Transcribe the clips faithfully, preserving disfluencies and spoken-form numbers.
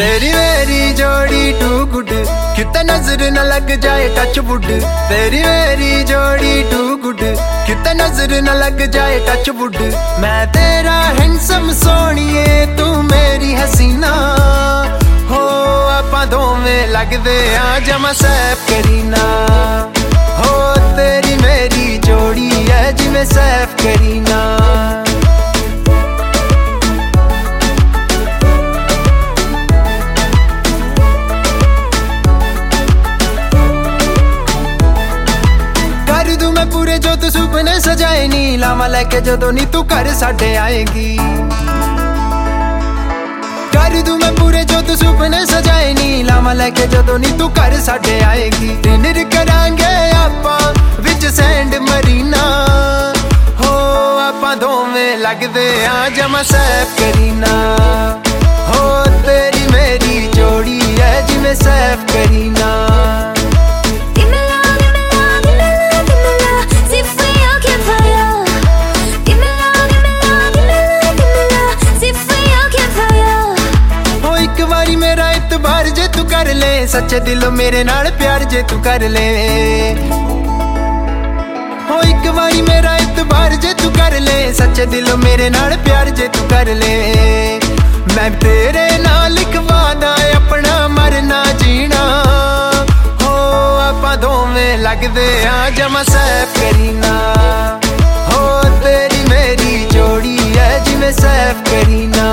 तेरी मेरी जोड़ी टू गुड, कितना नजर न लग जाए टच वुड। तेरी मेरी जोड़ी टू गुड, कितना नजर न लग जाए टच वुड। मैं तेरा हैंडसम सोनिए, तू मेरी हसीना हो। आपां दोवें लगदे आ जमा सैफ करीना हो। तेरी मेरी जोड़ी है जिवें सैफ करीना। पूरे जो तू सुपने सजाए नी, लावा लेके जदों नी तू घर साडे आएगी। कर दूं मैं पूरे जो तू सुपने सजाए नी, लावा लेके जदों नी तू घर साडे आएगी। डिनर करांगे आपां विच सैंड मरीना हो। आपां दोवें लगदे आ जमा सैफ करीना हो। तेरी मेरी जोड़ी है जिवें सैफ करीना। मेरा इतबार जे तू कर ले, सच्चे दिलों मेरे नाल प्यार जे तू कर ले। हो एक बारी मेरा इतबार जे तू कर ले, सच्चे दिलों मेरे नाल प्यार जे तू कर ले। मैं तेरे नाल लिखवा दा अपना मरना जीना हो। आपां दोवें लगदे आ जमा सैफ करीना हो। तेरी मेरी जोड़ी है जिवें सैफ करीना।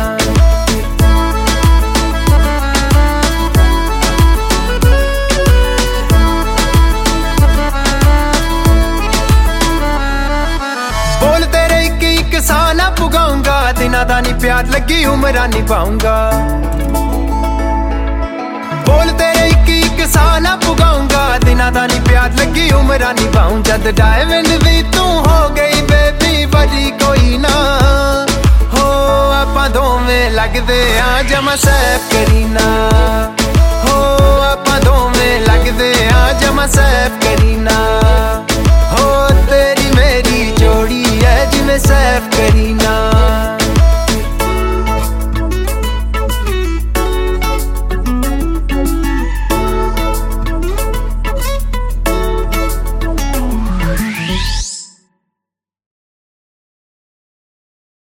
साना पुगाऊंगा, दिना दा नी प्यार लगी उमरा निभाऊंगा। बोल तेरे एक एक साना पुगाऊंगा, दिना दा नी प्यार लगी उमरा निभाऊं। जद डायमंड भी तू हो गई बेबी बड़ी कोई ना हो। आपां दोवें लगदे आ जमा सैफ करीना हो। आपां दोवें लगदे आ जमा सैफ करीना हो। तेरी मेरी जोड़ी है जिवें सैफ करीना।